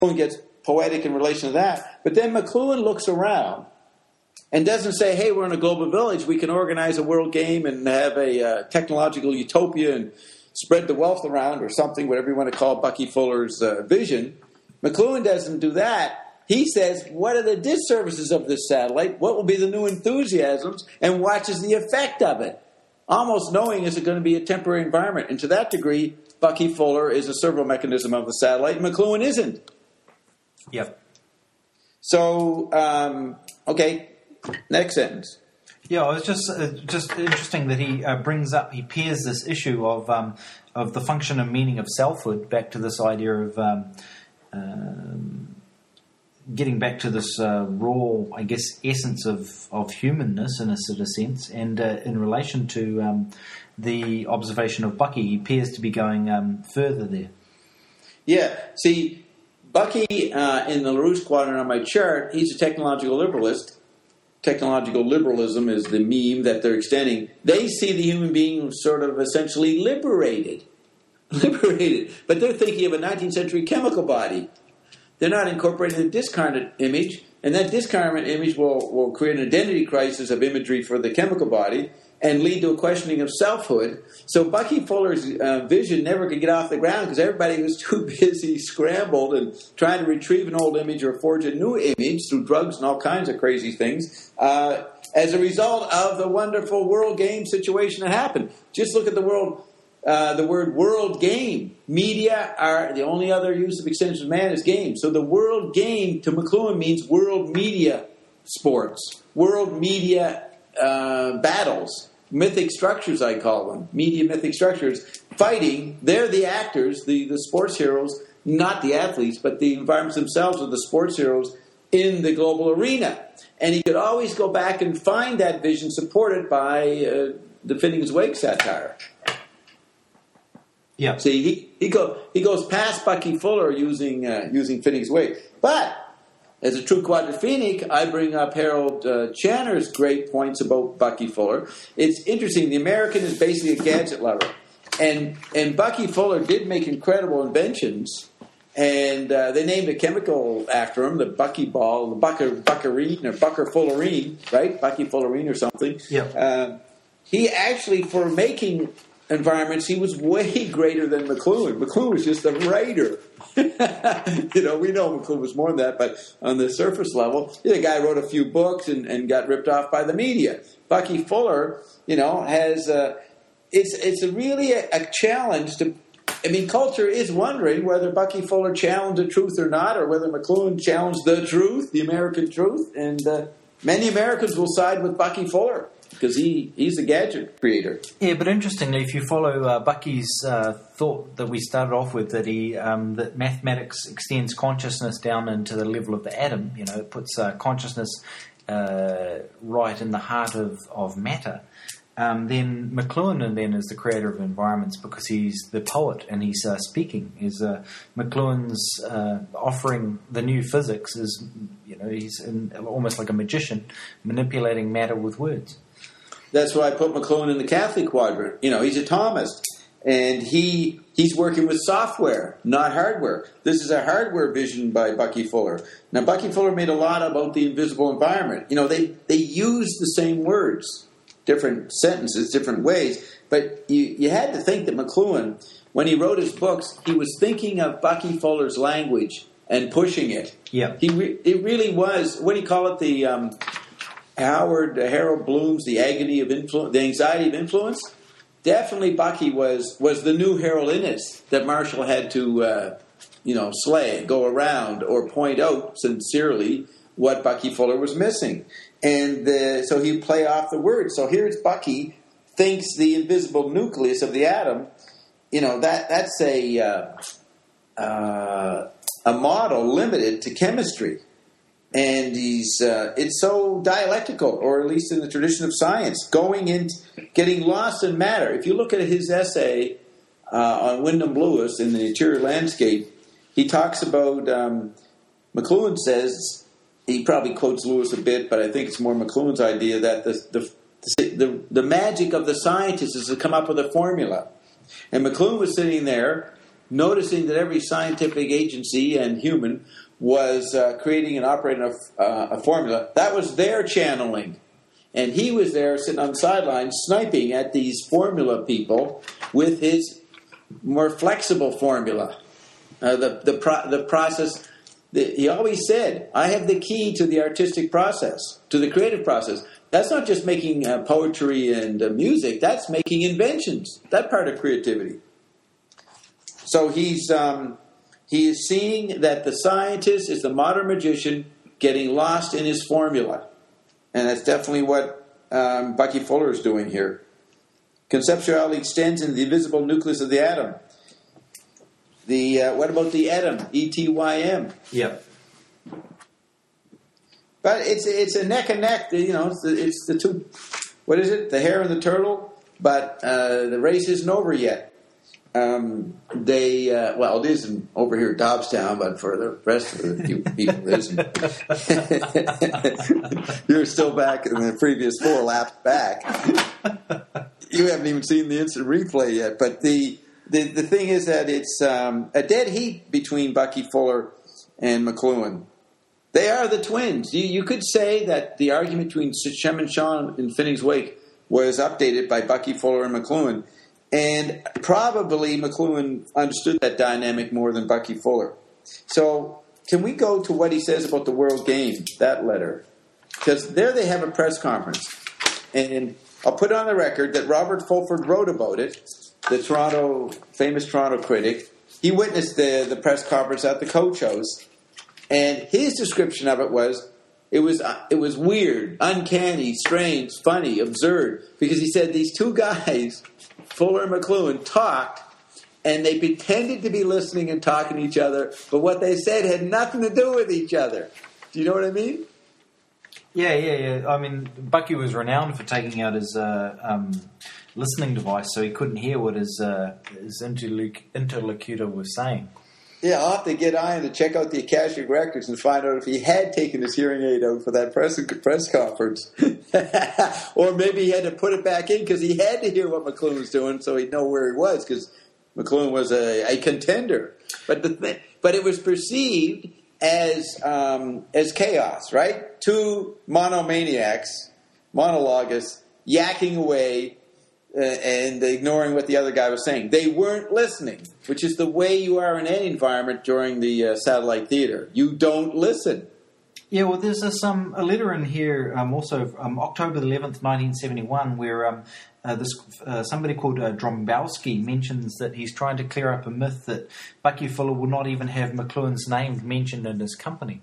McLuhan gets poetic in relation to that. But then McLuhan looks around and doesn't say, hey, we're in a global village. We can organize a world game and have a technological utopia and spread the wealth around or something, whatever you want to call Bucky Fuller's vision. McLuhan doesn't do that. He says, what are the disservices of this satellite? What will be the new enthusiasms? And watches the effect of it, almost knowing is it going to be a temporary environment. And to that degree, Bucky Fuller is a servo mechanism of the satellite, and McLuhan isn't. Yep. So, okay, next sentence. Yeah, it's just interesting that he pairs this issue of the function and meaning of selfhood back to this idea of getting back to this raw, I guess, essence of humanness in a sort of sense, and in relation to the observation of Bucky, he appears to be going further there. Yeah, see, Bucky in the LaRouche quadrant on my chart, he's a technological liberalist. Technological liberalism is the meme that they're extending. They see the human being sort of essentially liberated. But they're thinking of a 19th century chemical body. They're not incorporating the discarnate image, and that discarnate image will create an identity crisis of imagery for the chemical body and lead to a questioning of selfhood. So Bucky Fuller's vision never could get off the ground because everybody was too busy scrambled and trying to retrieve an old image or forge a new image through drugs and all kinds of crazy things as a result of the wonderful world game situation that happened. Just look at the word world game. Media are the only other use of extension of man is game. So the world game to McLuhan means world media sports, world media battles, mythic structures, I call them, media mythic structures, fighting. They're the actors, the sports heroes, not the athletes, but the environments themselves are the sports heroes in the global arena. And he could always go back and find that vision supported by the Finnegan's Wake satire. Yeah. See, he goes past Bucky Fuller using Finnegan's Wake. But as a true quadrophenic, I bring up Harold Channer's great points about Bucky Fuller. It's interesting. The American is basically a gadget lover. And Bucky Fuller did make incredible inventions. And they named a chemical after him, the Bucky Ball, the Buckarine or Bucker-Fullerene, right? Bucky Fullerene or something. Yeah. He actually, for making environments, he was way greater than McLuhan. McLuhan was just a writer. We know McLuhan was more than that, but on the surface level, the guy wrote a few books and got ripped off by the media. Bucky Fuller, has it's really a challenge to. I mean, culture is wondering whether Bucky Fuller challenged the truth or not, or whether McLuhan challenged the truth, the American truth, and many Americans will side with Bucky Fuller. Because he's a gadget creator. Yeah, but interestingly, if you follow Bucky's thought that we started off with, that mathematics extends consciousness down into the level of the atom, it puts consciousness right in the heart of matter, then McLuhan then is the creator of environments because he's the poet and he's speaking. McLuhan's offering the new physics is, he's almost like a magician manipulating matter with words. That's why I put McLuhan in the Catholic quadrant. He's a Thomist, and he's working with software, not hardware. This is a hardware vision by Bucky Fuller. Now, Bucky Fuller made a lot about the invisible environment. They use the same words, different sentences, different ways, but you had to think that McLuhan, when he wrote his books, he was thinking of Bucky Fuller's language and pushing it. Yeah, it really was. What do you call it? The Harold Bloom's The Agony of Influence, The Anxiety of Influence. Definitely Bucky was the new Harold Innis that Marshall had to, slay, go around, or point out sincerely what Bucky Fuller was missing. And so he'd play off the words. So here's Bucky thinks the invisible nucleus of the atom, that's a model limited to chemistry. And it's so dialectical, or at least in the tradition of science, getting lost in matter. If you look at his essay on Wyndham Lewis in The Interior Landscape, he talks about, McLuhan says, he probably quotes Lewis a bit, but I think it's more McLuhan's idea that the magic of the scientist is to come up with a formula. And McLuhan was sitting there noticing that every scientific agency and human was creating and operating a formula. That was their channeling. And he was there sitting on the sidelines sniping at these formula people with his more flexible formula. The process, he always said, I have the key to the artistic process, to the creative process. That's not just making poetry and music, that's making inventions. That part of creativity. So he is seeing that the scientist is the modern magician getting lost in his formula. And that's definitely what Bucky Fuller is doing here. Conceptuality extends into the invisible nucleus of the atom. What about the atom? E-T-Y-M. Yep. But it's a neck and neck. It's the two. What is it? The hare and the turtle. But the race isn't over yet. It isn't over here at Dobbstown, but for the rest of the people, it isn't. You're still back in the previous 4 laps back. You haven't even seen the instant replay yet. But the thing is that it's a dead heat between Bucky Fuller and McLuhan. They are the twins. You could say that the argument between Shem and Sean in Finneg's Wake was updated by Bucky Fuller and McLuhan. And probably McLuhan understood that dynamic more than Bucky Fuller. So can we go to what he says about the World Game, that letter? Because there they have a press conference. And I'll put on the record that Robert Fulford wrote about it, the famous Toronto critic. He witnessed the press conference at the Coach House. And his description of it was weird, uncanny, strange, funny, absurd. Because he said these two guys, Fuller and McLuhan, talked, and they pretended to be listening and talking to each other, but what they said had nothing to do with each other. Do you know what I mean? Yeah. I mean, Bucky was renowned for taking out his listening device, so he couldn't hear what his interlocutor was saying. Yeah, I'll have to get Ian to check out the Akashic Records and find out if he had taken his hearing aid out for that press conference. Or maybe he had to put it back in because he had to hear what McLuhan was doing so he'd know where he was, because McLuhan was a contender. But it was perceived as chaos, right? Two monologists yakking away and ignoring what the other guy was saying. They weren't listening, which is the way you are in any environment during the satellite theater. You don't listen. Yeah, well, there's a letter in here also October 11th, 1971, where somebody called Drombowski mentions that he's trying to clear up a myth that Bucky Fuller will not even have McLuhan's name mentioned in his company.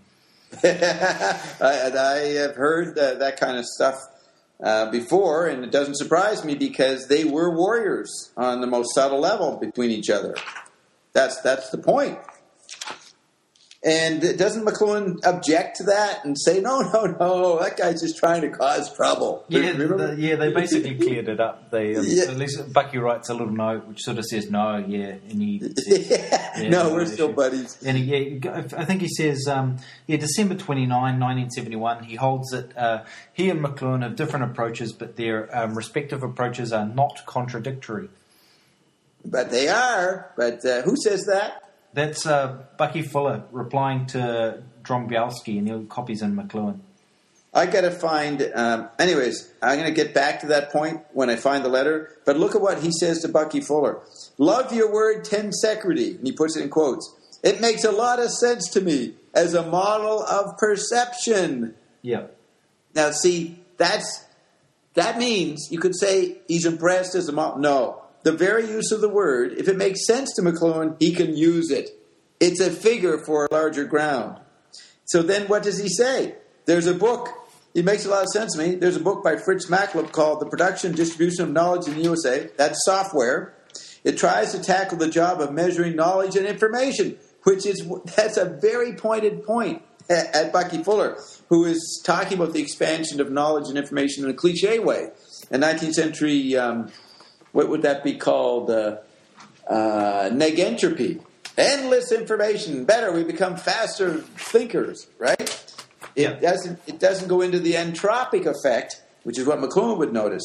I have heard that kind of stuff before, and it doesn't surprise me because they were warriors on the most subtle level between each other. That's the point. And doesn't McLuhan object to that and say, no, that guy's just trying to cause trouble? Yeah, they basically cleared it up. They at least Bucky writes a little note which sort of says, no, and he says, we're still buddies. And I think he says, December 29, 1971, he holds that he and McLuhan have different approaches, but their respective approaches are not contradictory. But they are. But who says that? That's Bucky Fuller replying to Drombowski, and he copies in McLuhan. I got to find... anyways, I'm going to get back to that point when I find the letter. But look at what he says to Bucky Fuller. Love your word tensegrity. And he puts it in quotes. It makes a lot of sense to me as a model of perception. Yeah. Now, see, that means you could say he's impressed as a model. No. The very use of the word, if it makes sense to McLuhan, he can use it. It's a figure for a larger ground. So then what does he say? There's a book. It makes a lot of sense to me. There's a book by Fritz Machlup called The Production and Distribution of Knowledge in the USA. That's software. It tries to tackle the job of measuring knowledge and information, that's a very pointed point at Bucky Fuller, who is talking about the expansion of knowledge and information in a cliche way. A 19th century... what would that be called? Negentropy. Endless information. Better. We become faster thinkers, right? It doesn't go into the entropic effect, which is what McLuhan would notice.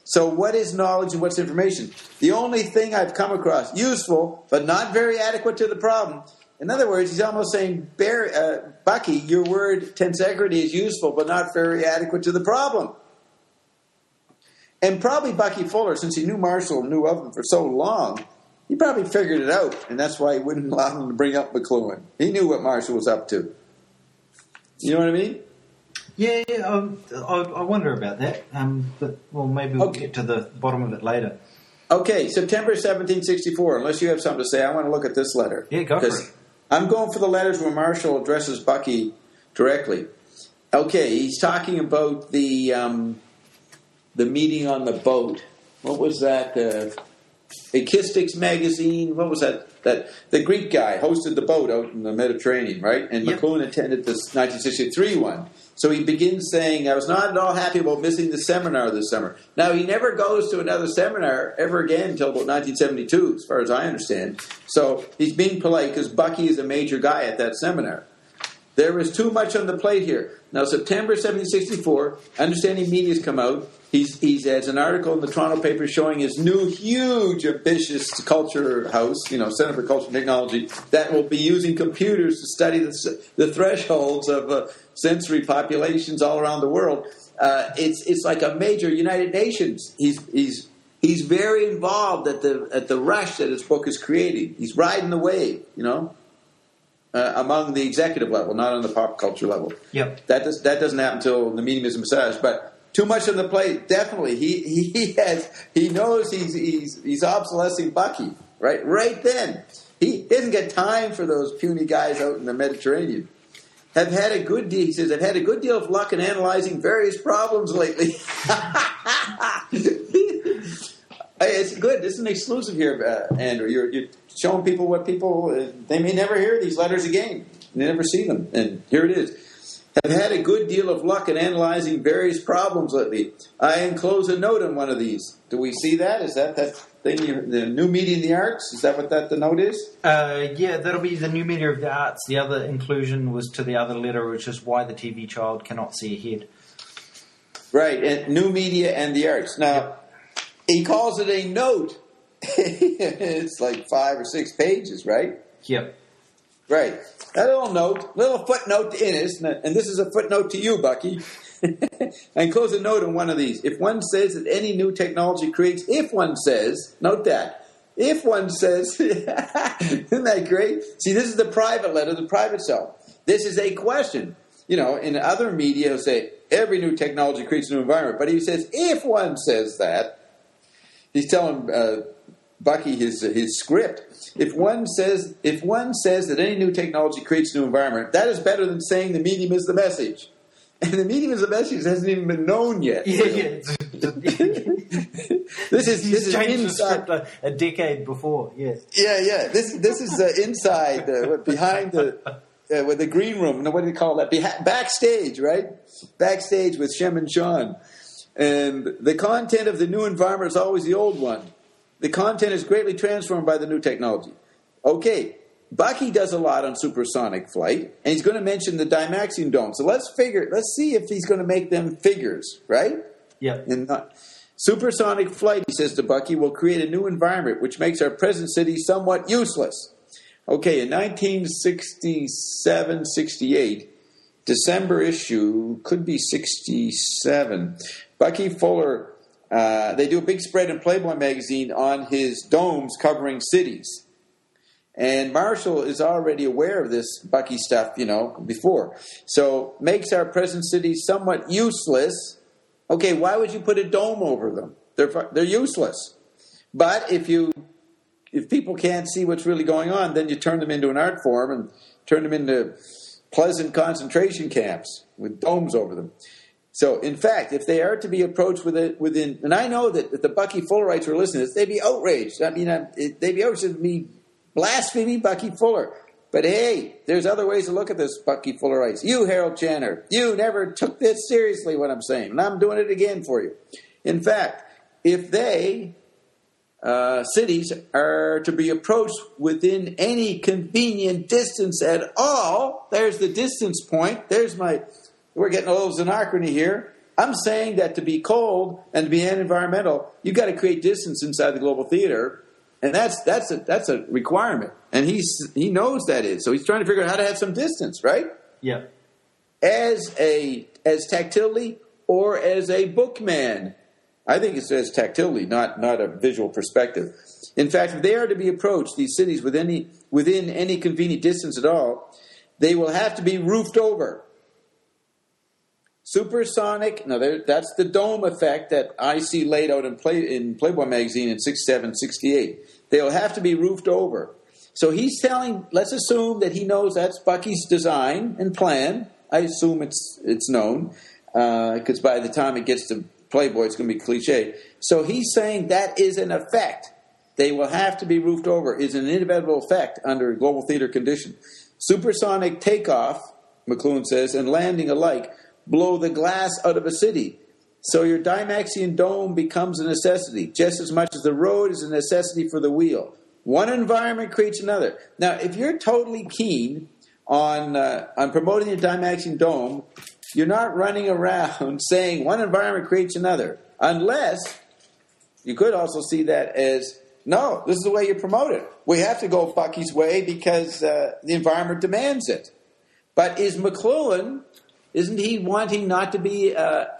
So what is knowledge and what's information? The only thing I've come across, useful, but not very adequate to the problem. In other words, he's almost saying, Bucky, your word tensegrity is useful, but not very adequate to the problem. And probably Bucky Fuller, since he knew Marshall and knew of him for so long, he probably figured it out, and that's why he wouldn't allow him to bring up McLuhan. He knew what Marshall was up to. You know what I mean? Yeah, I wonder about that. But maybe we'll get to the bottom of it later. Okay, September 1764. Unless you have something to say, I want to look at this letter. Yeah, go for it. I'm going for the letters where Marshall addresses Bucky directly. Okay, he's talking about the meeting on the boat. What was that? Akistics magazine. What was that? That the Greek guy hosted the boat out in the Mediterranean, right? And McLuhan attended this 1963 one. So he begins saying, I was not at all happy about missing the seminar this summer. Now, he never goes to another seminar ever again until about 1972, as far as I understand. So he's being polite because Bucky is a major guy at that seminar. There is too much on the plate here. Now, September 1764, Understanding Media's come out. He has an article in the Toronto paper showing his new, huge, ambitious culture house, Center for Culture and Technology, that will be using computers to study the thresholds of sensory populations all around the world. It's like a major United Nations. He's very involved at the rush that his book is creating. He's riding the wave, among the executive level, not on the pop culture level. Yep. That doesn't happen until the medium is a massage, but. Too much on the plate, definitely. He knows he's obsolescing Bucky, right? Right then. He doesn't get time for those puny guys out in the Mediterranean. He says, I've had a good deal of luck in analyzing various problems lately. It's good. This is an exclusive here, Andrew. You're showing people what people, they may never hear these letters again. They never see them. And here it is. Have had a good deal of luck in analyzing various problems lately. I enclose a note on one of these. Do we see that? Is that thing, the new media in the arts? Is that what the note is? Yeah, that'll be the new media of the arts. The other inclusion was to the other letter, which is why the TV child cannot see ahead. Right, and new media and the arts. Now, he calls it a note. It's like 5 or 6 pages, right? Yep. Right. That little footnote to Innes, and this is a footnote to you, Bucky. I enclose a note on one of these. If one says that any new technology creates, note that, if one says, isn't that great? See, this is the private letter, the private self. This is a question. In other media, he'll say, every new technology creates a new environment. But he says, if one says that, he's telling Bucky his script. If one says that any new technology creates a new environment, that is better than saying the medium is the message. And the medium is the message hasn't even been known yet. Yeah. This is inside a decade before. Yeah. Yeah. This is inside behind with the green room. What do you call that? Backstage, right? Backstage with Shem and Sean. And the content of the new environment is always the old one. The content is greatly transformed by the new technology. Okay, Bucky does a lot on supersonic flight, and he's going to mention the Dymaxion dome. So let's see if he's going to make them figures, right? Yeah. Supersonic flight, he says to Bucky, will create a new environment which makes our present city somewhat useless. Okay, in 1967-68, December issue, could be 67, Bucky Fuller... they do a big spread in Playboy magazine on his domes covering cities. And Marshall is already aware of this Bucky stuff, before. So, makes our present city somewhat useless. Okay, why would you put a dome over them? They're useless. But if people can't see what's really going on, then you turn them into an art form and turn them into pleasant concentration camps with domes over them. So, in fact, if they are to be approached within, and I know that if the Bucky Fullerites were listening to this, they'd be outraged. I mean, they'd be outraged at me blaspheming Bucky Fuller. But hey, there's other ways to look at this, Bucky Fullerites. You, Harold Channer, you never took this seriously, what I'm saying, and I'm doing it again for you. In fact, if cities are to be approached within any convenient distance at all, there's the distance point. We're getting a little Xenochrony here. I'm saying that to be cold and to be environmental, you've got to create distance inside the global theater, and that's a requirement. And he knows that is. So he's trying to figure out how to have some distance, right? Yeah. As tactilely or as a bookman. I think it says tactilely, not a visual perspective. In fact, if they are to be approached, these cities within any convenient distance at all, they will have to be roofed over. Supersonic, that's the dome effect that I see laid out in Playboy magazine in 67, 68. They'll have to be roofed over. So he's telling, let's assume that he knows that's Bucky's design and plan. I assume it's known, because by the time it gets to Playboy, it's going to be cliche. So he's saying that is an effect. They will have to be roofed over, is an inevitable effect under global theater condition. Supersonic takeoff, McLuhan says, and landing alike blow the glass out of a city. So your Dymaxion dome becomes a necessity, just as much as the road is a necessity for the wheel. One environment creates another. Now, if you're totally keen on promoting the Dymaxion dome, you're not running around saying one environment creates another. Unless, you could also see that as, no, this is the way you promote it. We have to go Bucky's way because the environment demands it. But is McLuhan, isn't he wanting not to be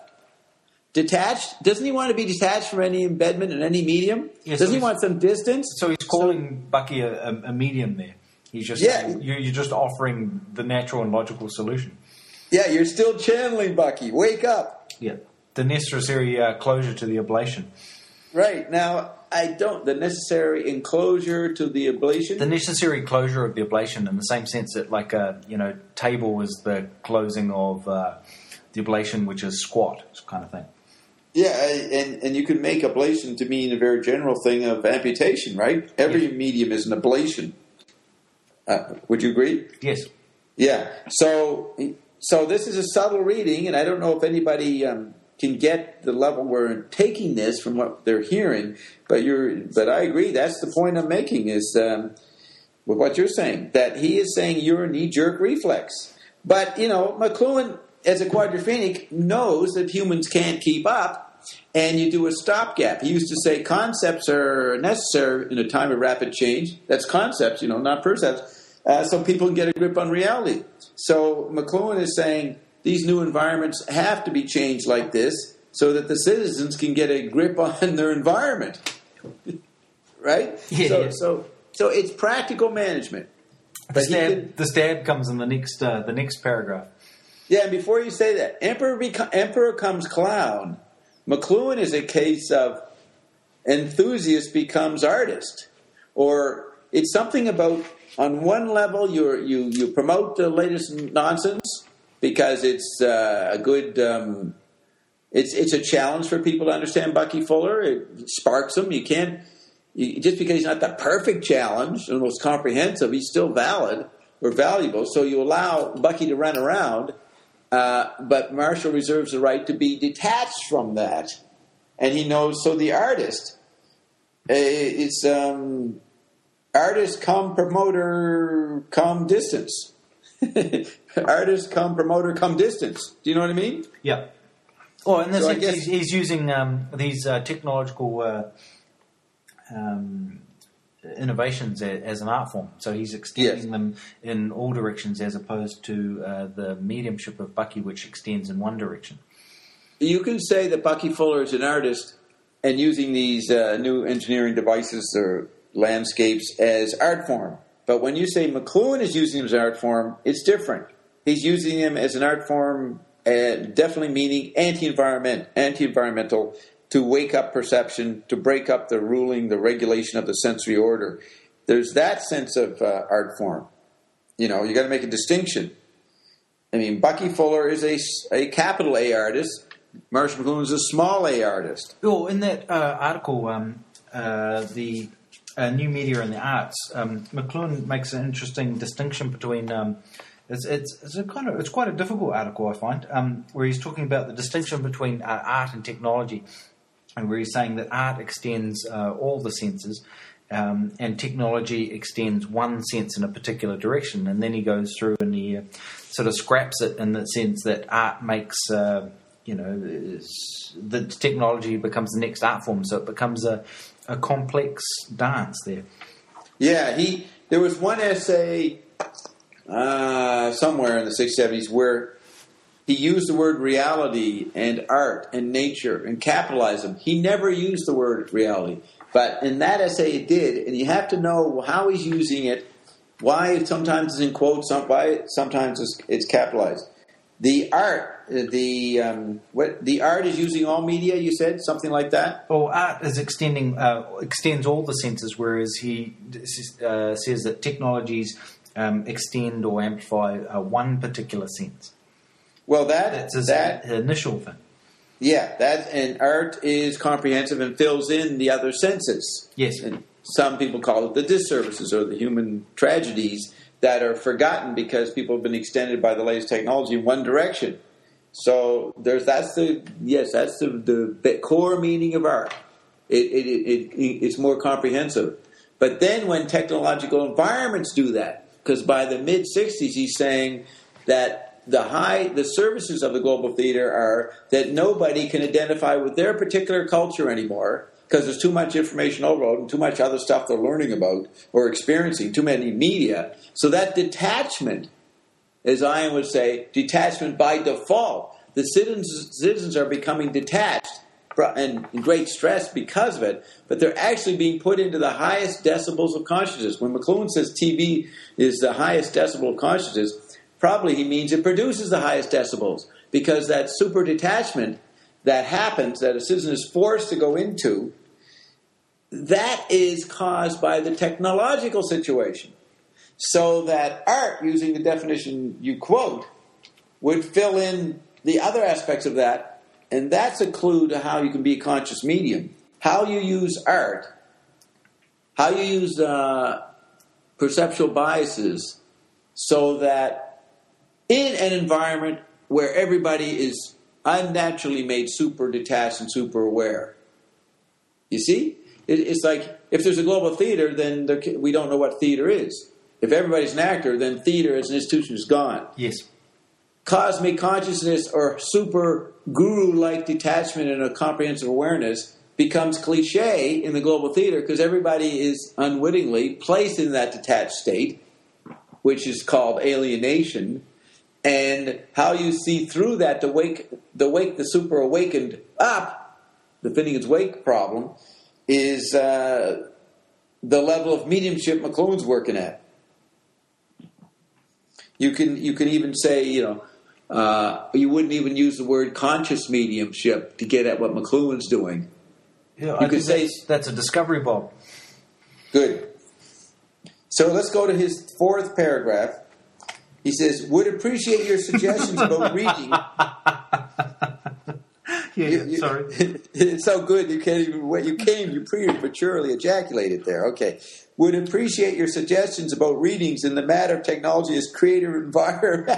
detached? Doesn't he want to be detached from any embedment in any medium? Yeah, Doesn't he want some distance? So he's calling Bucky a medium there. He's just saying, you're just offering the natural and logical solution. Yeah, you're still channeling Bucky. Wake up. Yeah, the necessary closure to the ablation. Right. Now, the necessary enclosure to the ablation? The necessary closure of the ablation in the same sense that, like, table is the closing of the ablation, which is squat kind of thing. Yeah, and you can make ablation to mean a very general thing of amputation, right? Every medium is an ablation. Would you agree? Yes. Yeah. So this is a subtle reading, and I don't know if anybody can get the level we're taking this from what they're hearing, but I agree. That's the point I'm making is with what you're saying, that he is saying you're a knee-jerk reflex. But, McLuhan, as a quadrophenic, knows that humans can't keep up, and you do a stopgap. He used to say concepts are necessary in a time of rapid change. That's concepts, not percepts. So people can get a grip on reality. So McLuhan is saying these new environments have to be changed like this so that the citizens can get a grip on their environment. Right? Yeah. So it's practical management. The stab comes in the next paragraph. Yeah, and before you say that, Emperor comes clown. McLuhan is a case of enthusiast becomes artist. Or it's something about, on one level, you promote the latest nonsense because it's a good, it's a challenge for people to understand Bucky Fuller. It sparks them. Just because he's not the perfect challenge, the most comprehensive, he's still valid or valuable. So you allow Bucky to run around, but Marshall reserves the right to be detached from that. And he knows, so the artist is artist come promoter come distance. Artist come promoter come distance. Do you know what I mean? Yeah. Well, in this sense, he's using these technological innovations as an art form. So he's extending them in all directions as opposed to the mediumship of Bucky, which extends in one direction. You can say that Bucky Fuller is an artist and using these new engineering devices or landscapes as art form. But when you say McLuhan is using them as art form, it's different. He's using them as an art form, definitely meaning anti-environmental, to wake up perception, to break up the ruling, the regulation of the sensory order. There's that sense of art form. You got to make a distinction. I mean, Bucky Fuller is a capital A artist. Marshall McLuhan is a small A artist. Well, in that article, the new media and the arts, McLuhan makes an interesting distinction between. It's quite a difficult article, I find, where he's talking about the distinction between art and technology, and where he's saying that art extends all the senses, and technology extends one sense in a particular direction. And then he goes through and he sort of scraps it in the sense that art makes the technology becomes the next art form, so it becomes a complex dance there. Yeah, there was one essay somewhere in the 670s where he used the word reality and art and nature and capitalized them. He never used the word reality. But in that essay it did, and you have to know how he's using it, why sometimes it's in quotes, why sometimes it's capitalized. The art, the art is using all media, you said? Something like that? Well, art is extends all the senses, whereas he says that technologies extend or amplify one particular sense. Well, that's his initial thing. Yeah, and art is comprehensive and fills in the other senses. Yes. And some people call it the disservices or the human tragedies that are forgotten because people have been extended by the latest technology in one direction. So that's the core meaning of art. It's more comprehensive. But then when technological environments do that, because by the mid-60s he's saying that the services of the global theater are that nobody can identify with their particular culture anymore because there's too much information overload and too much other stuff they're learning about or experiencing, too many media. So that detachment, as Ian would say, detachment by default. The citizens are becoming detached and in great stress because of it, but they're actually being put into the highest decibels of consciousness. When McLuhan says TV is the highest decibel of consciousness, probably he means it produces the highest decibels because that super detachment that happens, that a citizen is forced to go into, that is caused by the technological situation. So that art, using the definition you quote, would fill in the other aspects of that, and that's a clue to how you can be a conscious medium. How you use art, how you use perceptual biases so that in an environment where everybody is unnaturally made super detached and super aware. You see? It's like, if there's a global theater, then we don't know what theater is. If everybody's an actor, then theater as an institution is gone. Yes. Cosmic consciousness or super guru-like detachment and a comprehensive awareness becomes cliche in the global theater because everybody is unwittingly placed in that detached state, which is called alienation. And how you see through that to wake the super awakened up, the Finnegan's Wake problem, is the level of mediumship McLuhan's working at. You can even say, you wouldn't even use the word conscious mediumship to get at what McLuhan's doing. Yeah, you could say that's a discovery bomb. Good. So let's go to his fourth paragraph. He says, would appreciate your suggestions about reading. Sorry. It's so good you can't even, when you came, you prematurely ejaculated there. Okay. Would appreciate your suggestions about readings in the matter of technology as creative environment.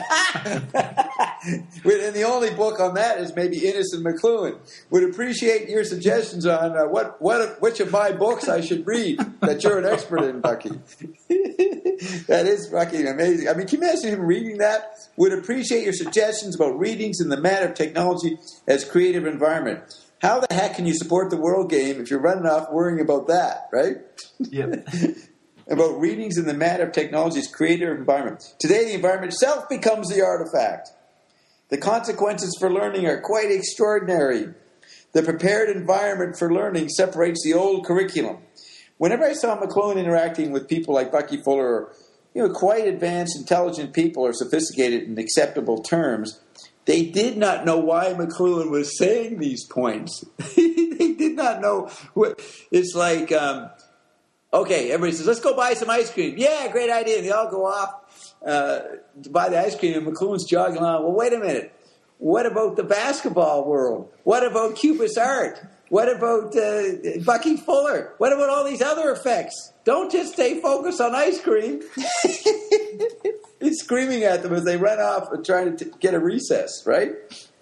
And the only book on that is maybe Innocent McLuhan. Would appreciate your suggestions on which of my books I should read that you're an expert in, Bucky. That is fucking amazing. I mean, can you imagine him reading that? Would appreciate your suggestions about readings in the matter of technology as creative environment. How the heck can you support the world game if you're running off worrying about that, right? Yep. About readings in the matter of technology's creative environment. Today, the environment itself becomes the artifact. The consequences for learning are quite extraordinary. The prepared environment for learning separates the old curriculum. Whenever I saw McLuhan interacting with people like Bucky Fuller, quite advanced, intelligent people or sophisticated in acceptable terms, they did not know why McLuhan was saying these points. They did not know. It's like, okay, everybody says, let's go buy some ice cream. Yeah, great idea. And they all go off to buy the ice cream, and McLuhan's jogging along. Well, wait a minute. What about the basketball world? What about Cubist art? What about Bucky Fuller? What about all these other effects? Don't just stay focused on ice cream. He's screaming at them as they run off and trying to get a recess, right?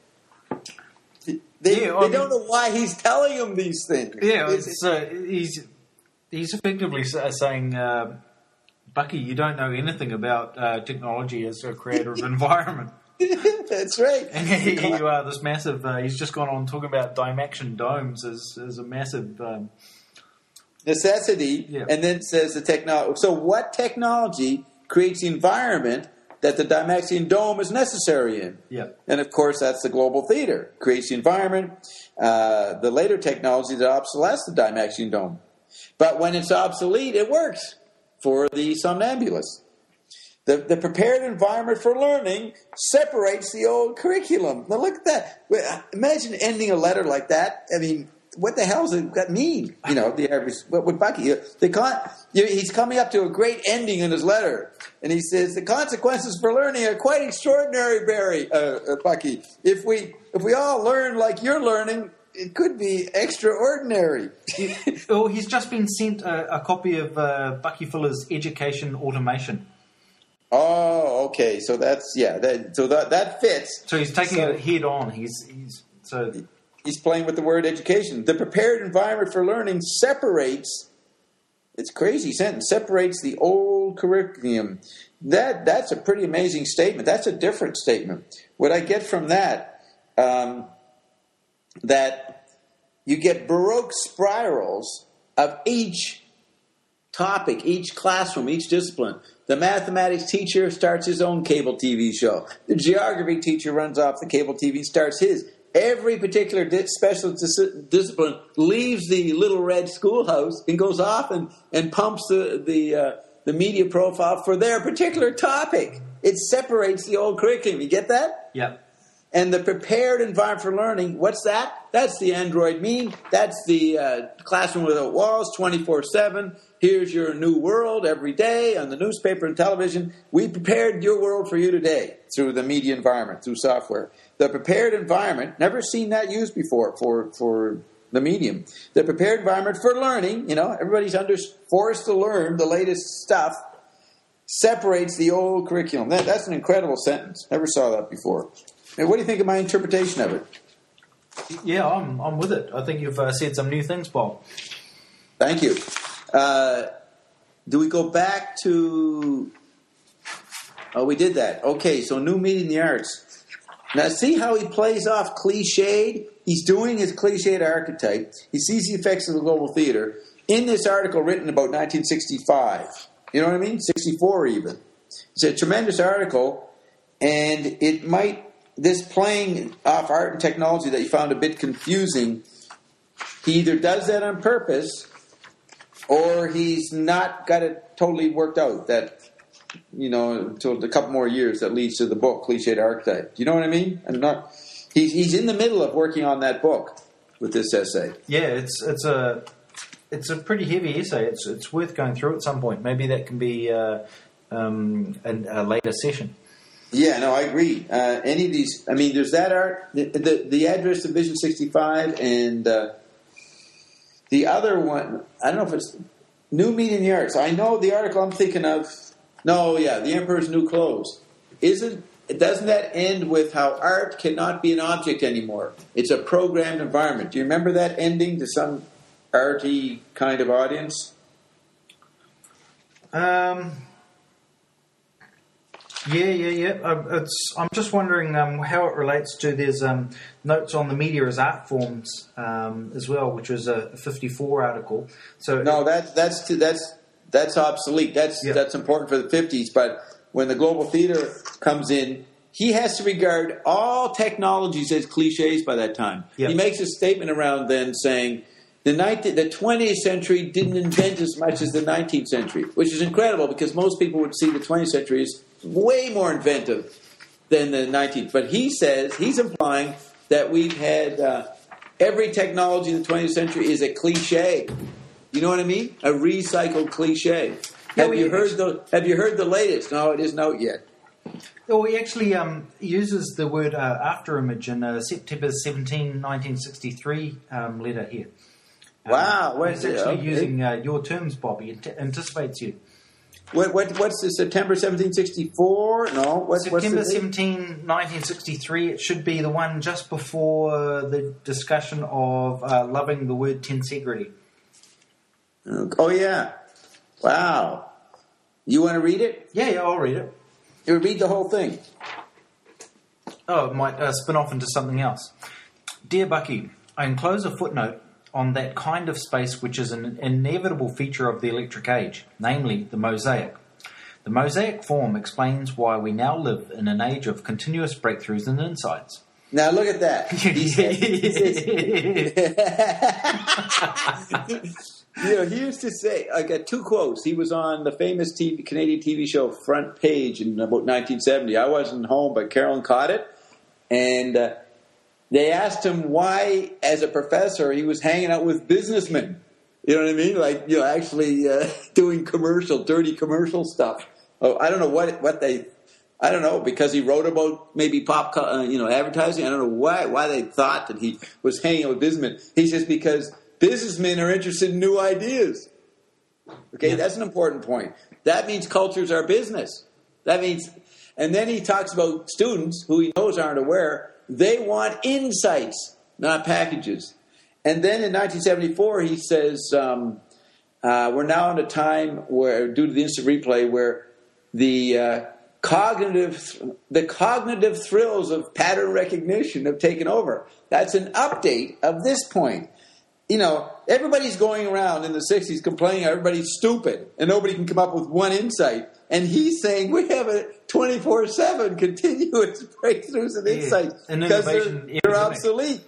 They don't know why he's telling them these things. Yeah, he's effectively saying, Bucky, you don't know anything about technology as a creative environment. That's right. And this massive, he's just gone on talking about Dymaxion domes as a massive... necessity, Yeah. and then says the technology. So what technology creates the environment that the Dymaxion dome is necessary in? Yeah. And of course, that's the global theater. Creates the environment. The later technology that obsoletes the Dymaxion dome. But when it's obsolete, it works for the somnambulist. The prepared environment for learning separates the old curriculum. Now look at that. Imagine ending a letter like that. I mean, what the hell does that mean? You know, the average. With Bucky, he's coming up to a great ending in his letter, and he says the consequences for learning are quite extraordinary, Bucky. If we all learn like you're learning, it could be extraordinary. Well, he's just been sent a copy of Bucky Fuller's Education Automation. Oh, okay. So that's that fits. So he's taking it head on. He's playing with the word education. The prepared environment for learning separates. It's a crazy sentence. Separates the old curriculum. That's a pretty amazing statement. That's a different statement. What I get from that, that you get Baroque spirals of each topic, each classroom, each discipline. The mathematics teacher starts his own cable TV show. The geography teacher runs off the cable TV, starts his. Every particular special discipline leaves the little red schoolhouse and goes off and pumps the media profile for their particular topic. It separates the old curriculum. You get that? Yep. And the prepared environment for learning, what's that? That's the Android Meme. That's the classroom without walls, 24/7. Here's your new world every day on the newspaper and television. We prepared your world for you today through the media environment, through software. The prepared environment, never seen that used before for the medium. The prepared environment for learning, everybody's forced to learn the latest stuff, separates the old curriculum. That's an incredible sentence. Never saw that before. Hey, what do you think of my interpretation of it? Yeah, I'm with it. I think you've said some new things, Paul. Thank you. Do we go back to... Oh, we did that. Okay, so new meaning in the arts. Now, see how he plays off cliched? He's doing his cliched archetype. He sees the effects of the global theater in this article written about 1965. You know what I mean? 64 even. It's a tremendous article, and it might... This playing off art and technology that you found a bit confusing, he either does that on purpose or he's not got it totally worked out. That, until a couple more years that leads to the book, Cliched Archetype. Do you know what I mean? He's in the middle of working on that book with this essay. Yeah, it's a pretty heavy essay. It's worth going through at some point. Maybe that can be a later session. Yeah, no, I agree. Any of these, there's that art, the address of Vision 65, and the other one, I don't know if it's New Meaning in the Arts. I know the article I'm thinking of, The Emperor's New Clothes. Doesn't that end with how art cannot be an object anymore? It's a programmed environment. Do you remember that ending to some arty kind of audience? Yeah. I'm just wondering how it relates to. There's notes on the media as art forms as well, which was a 54 article. So no, that's obsolete. That's important for the 50s. But when the global theater comes in, he has to regard all technologies as cliches by that time. Yep. He makes a statement around then saying the 20th century didn't invent as much as the 19th century, which is incredible because most people would see the 20th century as way more inventive than the 19th. But he's implying that we've had every technology in the 20th century is a cliche. You know what I mean? A recycled cliche. Have you heard the latest? No, it isn't out yet. Well, he actually uses the word afterimage in September 17, 1963 letter here. Wow. He's actually using your terms, Bob. He anticipates you. What's the September 1764? No. September 17, 1963. It should be the one just before the discussion of loving the word tensegrity. Oh, yeah. Wow. You want to read it? Yeah, I'll read it. You read the whole thing. it might spin off into something else. Dear Bucky, I enclose a footnote on that kind of space which is an inevitable feature of the electric age, namely the mosaic. The mosaic form explains why we now live in an age of continuous breakthroughs and insights. Now look at that. He used to say, I got two quotes. He was on the famous Canadian TV show Front Page in about 1970. I wasn't home, but Carolyn caught it. And they asked him why, as a professor, he was hanging out with businessmen. You know what I mean? Like, actually doing dirty commercial stuff. Oh, I don't know what they... I don't know, because he wrote about maybe advertising. I don't know why they thought that he was hanging out with businessmen. He says because businessmen are interested in new ideas. Okay, That's an important point. That means cultures are business. That means, and then he talks about students who he knows aren't aware. They want insights, not packages. And then in 1974, he says, we're now in a time where, due to the instant replay, where the cognitive thrills of pattern recognition have taken over. That's an update of this point. Everybody's going around in the 60s complaining everybody's stupid and nobody can come up with one insight. And he's saying we have a 24/7 continuous breakthroughs and insights because they're obsolete.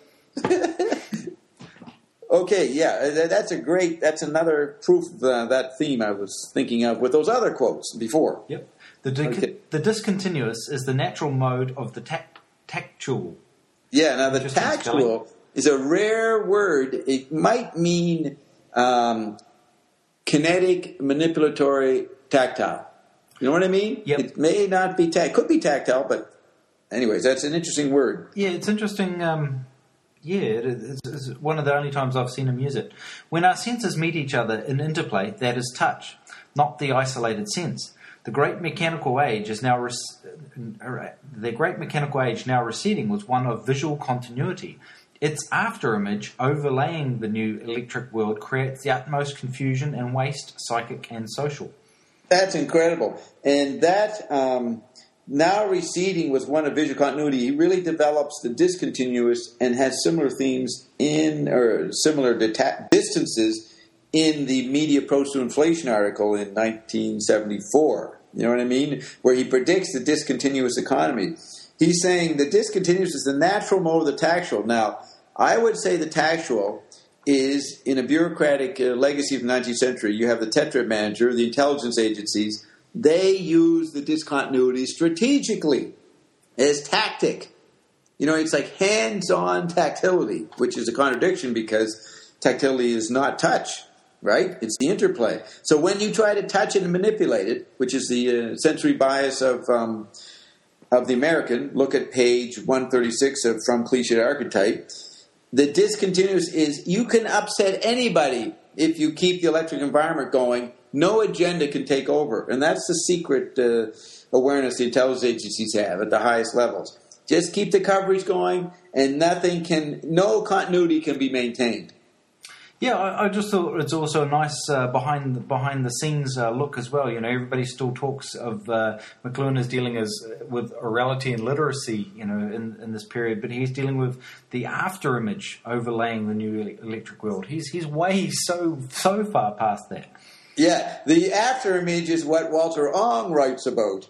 Okay, that's another proof of that theme I was thinking of with those other quotes before. Yep. The discontinuous is the natural mode of the tactual. Yeah, now the tactual is a rare word. It might mean kinetic, manipulatory, tactile. You know what I mean? Yep. It may not be could be tactile, but anyways, that's an interesting word. Yeah, it's interesting. It's one of the only times I've seen him use it. When our senses meet each other in interplay, that is touch, not the isolated sense. The great mechanical age now receding was one of visual continuity. Its afterimage overlaying the new electric world creates the utmost confusion and waste, psychic and social. That's incredible. And that now receding was one of visual continuity. He really develops the discontinuous and has similar themes similar distances in the Media Approach to Inflation article in 1974. You know what I mean? Where he predicts the discontinuous economy. He's saying the discontinuous is the natural mode of the tactual. Now, I would say the tactual is, in a bureaucratic legacy of the 19th century, you have the Tetrad manager, the intelligence agencies. They use the discontinuity strategically as tactic. It's like hands-on tactility, which is a contradiction because tactility is not touch. Right? It's the interplay. So when you try to touch it and manipulate it, which is the sensory bias of the American, look at page 136 of From Cliché to Archetype, the discontinuous is you can upset anybody if you keep the electric environment going. No agenda can take over. And that's the secret awareness the intelligence agencies have at the highest levels. Just keep the coverage going and no continuity can be maintained. Yeah, I just thought it's also a nice behind the scenes look as well. Everybody still talks of McLuhan as dealing with orality and literacy, in this period, but he's dealing with the afterimage overlaying the new electric world. He's way so far past that. Yeah, the afterimage is what Walter Ong writes about.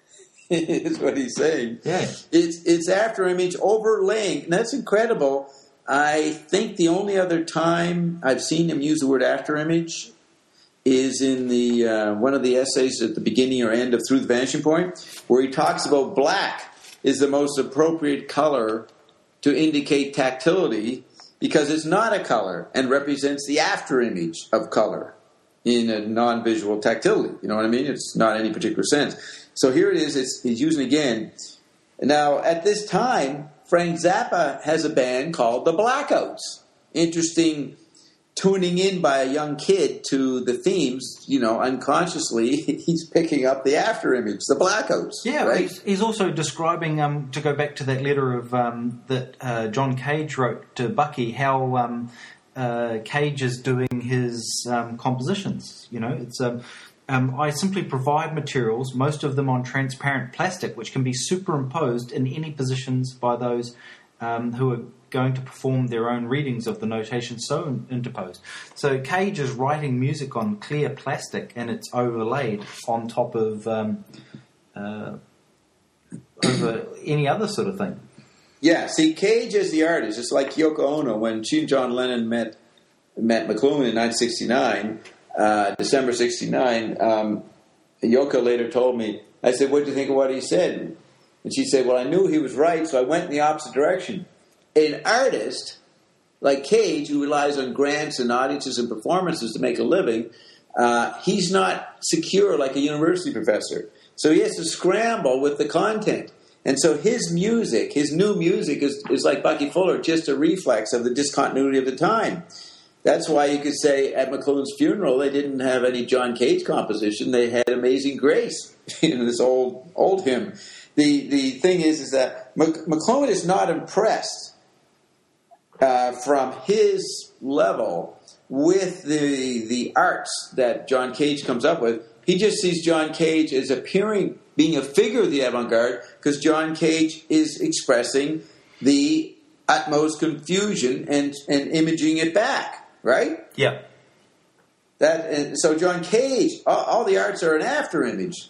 Is what he's saying. Yeah, it's afterimage overlaying, and that's incredible. I think the only other time I've seen him use the word afterimage is in the one of the essays at the beginning or end of Through the Vanishing Point, where he talks about black is the most appropriate color to indicate tactility because it's not a color and represents the afterimage of color in a non-visual tactility. You know what I mean? It's not any particular sense. So here it is. He's using it again. Now, at this time, Frank Zappa has a band called The Blackouts. Interesting tuning in by a young kid to the themes, unconsciously, he's picking up the afterimage, the Blackouts. Yeah, right? He's also describing, to go back to that letter of that John Cage wrote to Bucky, how Cage is doing his compositions. It's I simply provide materials, most of them on transparent plastic, which can be superimposed in any positions by those who are going to perform their own readings of the notation so interposed. So Cage is writing music on clear plastic, and it's overlaid on top of over any other sort of thing. Yeah, see, Cage is the artist. It's like Yoko Ono. When she and John Lennon met McLuhan in 1969, December 69, Yoko later told me, I said, what do you think of what he said? And she said, well, I knew he was right, so I went in the opposite direction. An artist like Cage, who relies on grants and audiences and performances to make a living, he's not secure like a university professor. So he has to scramble with the content. And so his music, his new music, is like Bucky Fuller, just a reflex of the discontinuity of the time. That's why you could say at McLuhan's funeral, they didn't have any John Cage composition. They had Amazing Grace in this old hymn. The thing is that McLuhan is not impressed from his level with the arts that John Cage comes up with. He just sees John Cage as being a figure of the avant-garde, because John Cage is expressing the utmost confusion and imaging it back, right? Yeah. So John Cage, all the arts are an after image,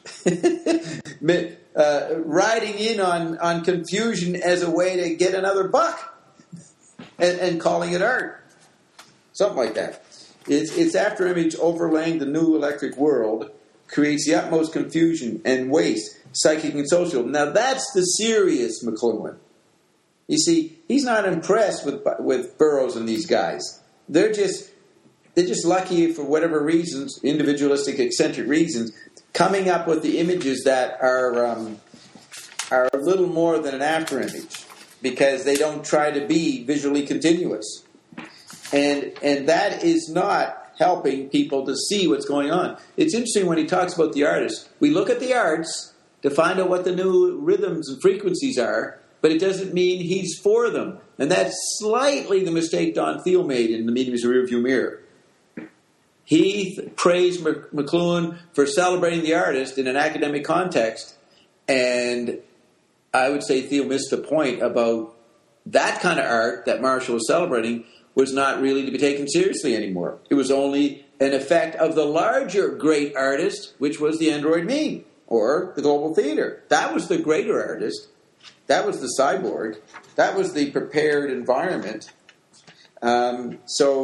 riding in on confusion as a way to get another buck, and calling it art, something like that. It's after image overlaying the new electric world creates the utmost confusion and waste, psychic and social. Now that's the serious McLuhan. You see, he's not impressed with Burroughs and these guys. They're just lucky for whatever reasons, individualistic, eccentric reasons, coming up with the images that are a little more than an after image, because they don't try to be visually continuous, and that is not helping people to see what's going on. It's interesting when he talks about the artists. We look at the arts to find out what the new rhythms and frequencies are, but it doesn't mean he's for them. And that's slightly the mistake Don Thiel made in The Medium's Rearview Mirror. He praised McLuhan for celebrating the artist in an academic context, and I would say Thiel missed the point about that kind of art that Marshall was celebrating was not really to be taken seriously anymore. It was only an effect of the larger great artist, which was the Android Meme, or the Global Theater. That was the greater artist. That was the cyborg. That was the prepared environment. The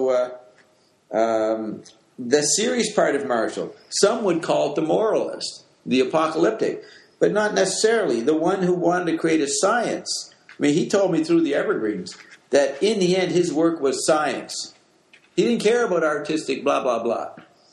serious part of Marshall, some would call it the moralist, the apocalyptic, but not necessarily. The one who wanted to create a science. I mean, he told me through the Evergreens that in the end his work was science. He didn't care about artistic blah, blah, blah.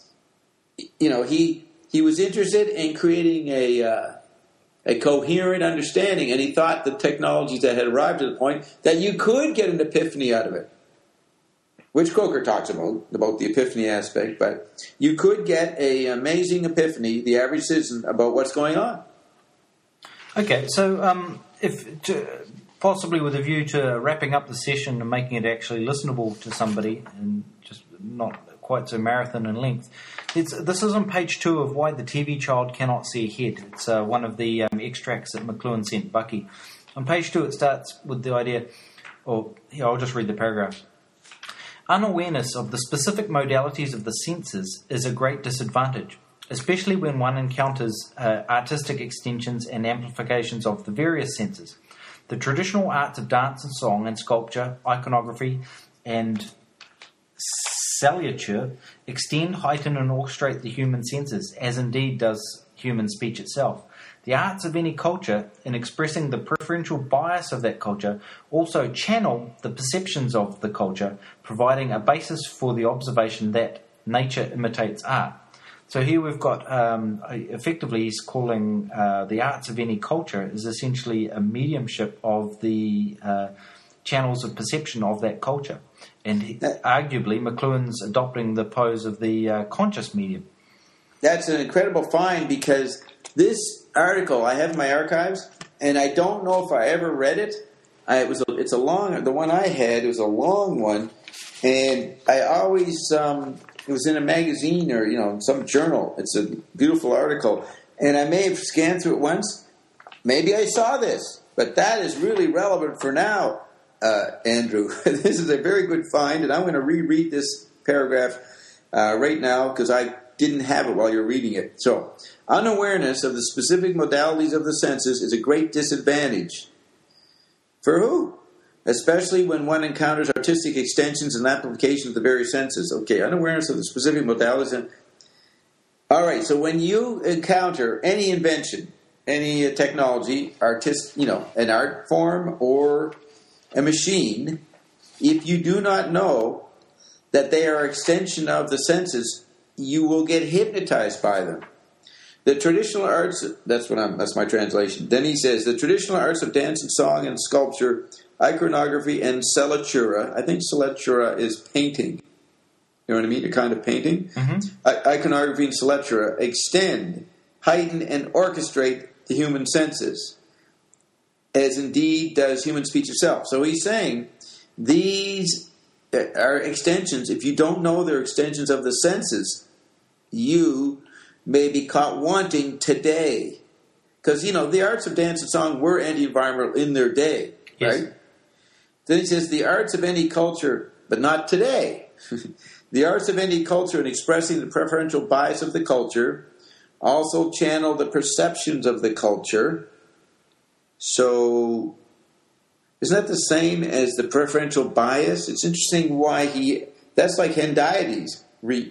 You know, he was interested in creating a coherent understanding, and he thought the technologies that had arrived to the point that you could get an epiphany out of it, which Coker talks about the epiphany aspect, but you could get an amazing epiphany, the average citizen, about what's going on. Okay, so possibly with a view to wrapping up the session and making it actually listenable to somebody and just not quite so marathon in length. This is on page 2 of Why the TV Child Cannot See Ahead. It's one of the extracts that McLuhan sent Bucky. On page 2 it starts with the idea, I'll just read the paragraph. Unawareness of the specific modalities of the senses is a great disadvantage, especially when one encounters artistic extensions and amplifications of the various senses. The traditional arts of dance and song and sculpture, iconography, and salliature extend, heighten, and orchestrate the human senses, as indeed does human speech itself. The arts of any culture, in expressing the preferential bias of that culture, also channel the perceptions of the culture, providing a basis for the observation that nature imitates art. So here we've got, effectively he's calling the arts of any culture is essentially a mediumship of the channels of perception of that culture. And arguably McLuhan's adopting the pose of the conscious medium. That's an incredible find, because this article I have in my archives, and I don't know if I ever read it. The one I had, it was a long one, and I always It was in a magazine or, some journal. It's a beautiful article. And I may have scanned through it once. Maybe I saw this. But that is really relevant for now, Andrew. This is a very good find, and I'm going to reread this paragraph right now because I didn't have it while you're reading it. So, unawareness of the specific modalities of the senses is a great disadvantage. For who? Especially when one encounters artistic extensions and applications of the various senses. Okay, unawareness of the specific modalities. All right, so when you encounter any invention, any technology, an art form or a machine, if you do not know that they are extension of the senses, you will get hypnotized by them. The traditional arts, that's my translation. Then he says, the traditional arts of dance and song and sculpture, iconography and celatura. I think celatura is painting. You know what I mean? A kind of painting. Mm-hmm. Iconography and celatura extend, heighten, and orchestrate the human senses, as indeed does human speech itself. So he's saying these are extensions. If you don't know they're extensions of the senses, you may be caught wanting today. Because, the arts of dance and song were anti-environmental in their day, yes. Right? Then he says, the arts of any culture, but not today. The arts of any culture in expressing the preferential bias of the culture also channel the perceptions of the culture. So, isn't that the same as the preferential bias? It's interesting why that's like Hendiades.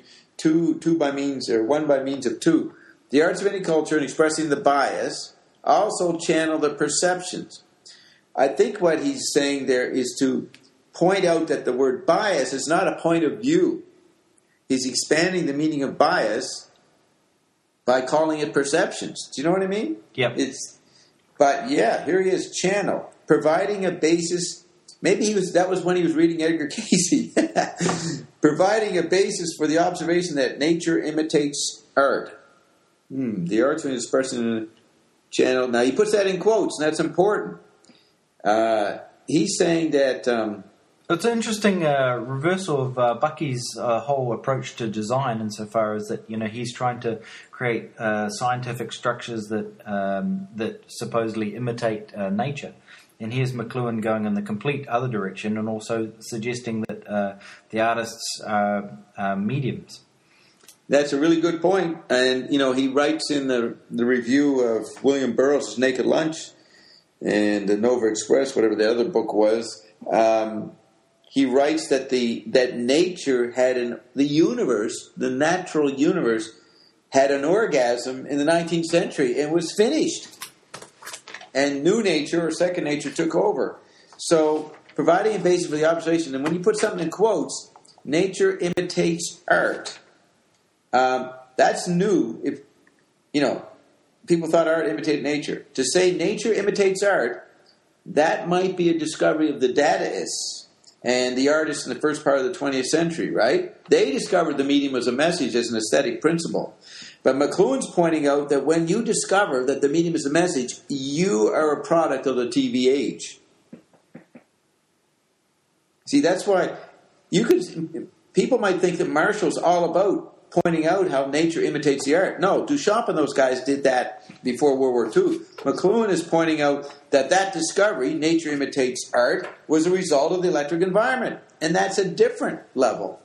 One by means of two. The arts of any culture in expressing the bias also channel the perceptions. I think what he's saying there is to point out that the word bias is not a point of view. He's expanding the meaning of bias by calling it perceptions. Do you know what I mean? Yep. But here he is, channel, providing a basis. Maybe that was when he was reading Edgar Cayce. Providing a basis for the observation that nature imitates art. The arts of expression in a channel. Now he puts that in quotes, and that's important. He's saying that it's an interesting reversal of Bucky's whole approach to design, insofar as that he's trying to create scientific structures that supposedly imitate nature, and here's McLuhan going in the complete other direction, and also suggesting that the artists are mediums. That's a really good point, and he writes in the review of William Burroughs' Naked Lunch and the Nova Express, whatever the other book was. He writes that nature had the universe, the natural universe, had an orgasm in the 19th century and was finished. And new nature or second nature took over. So providing a basis for the observation, and when you put something in quotes, nature imitates art. That's new. If people thought art imitated nature. To say nature imitates art, that might be a discovery of the Dadaists and the artists in the first part of the 20th century, right? They discovered the medium as a message, as an aesthetic principle. But McLuhan's pointing out that when you discover that the medium is a message, you are a product of the TV age. See, that's why people might think that Marshall's all about pointing out how nature imitates the art. No, Duchamp and those guys did that before World War II. McLuhan is pointing out that discovery, nature imitates art, was a result of the electric environment. And that's a different level.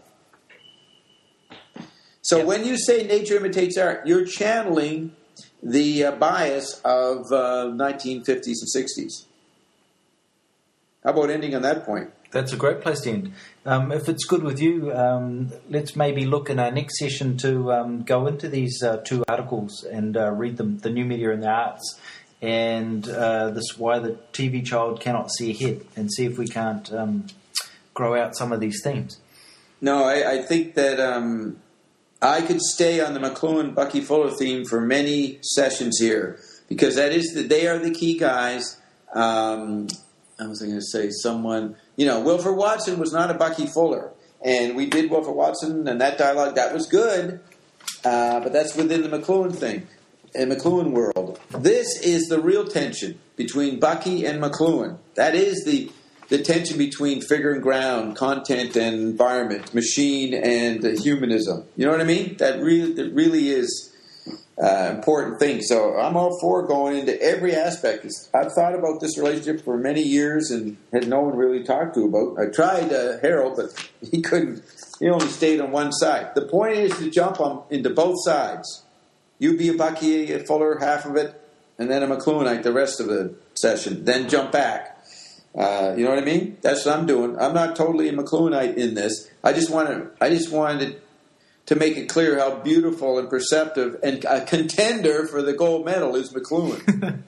So when you say nature imitates art, you're channeling the bias of 1950s and 60s. How about ending on that point? That's a great place to end. If it's good with you, let's maybe look in our next session to go into these two articles and read them, The New Media and the Arts, and this Why the TV Child Cannot See Ahead, and see if we can't grow out some of these themes. No, I think that I could stay on the McLuhan Bucky Fuller theme for many sessions here, because they are the key guys. I was going to say someone, Wilford Watson was not a Bucky Fuller. And we did Wilford Watson and that dialogue, that was good. But that's within the McLuhan thing, and McLuhan world. This is the real tension between Bucky and McLuhan. That is the tension between figure and ground, content and environment, machine and humanism. You know what I mean? That really is important thing. So I'm all for going into every aspect. I've thought about this relationship for many years and had no one really talked to about. I tried Harold, but he couldn't. He only stayed on one side. The point is to jump into both sides. You be a Bucky, a Fuller, half of it, and then a McLuhanite the rest of the session. Then jump back. You know what I mean? That's what I'm doing. I'm not totally a McLuhanite in this. I just wanted to make it clear how beautiful and perceptive and a contender for the gold medal is McLuhan.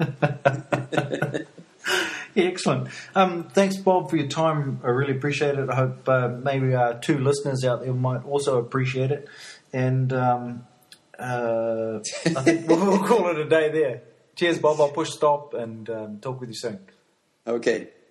Excellent. Thanks, Bob, for your time. I really appreciate it. I hope maybe 2 listeners out there might also appreciate it. And I think we'll call it a day there. Cheers, Bob. I'll push stop and talk with you soon. Okay.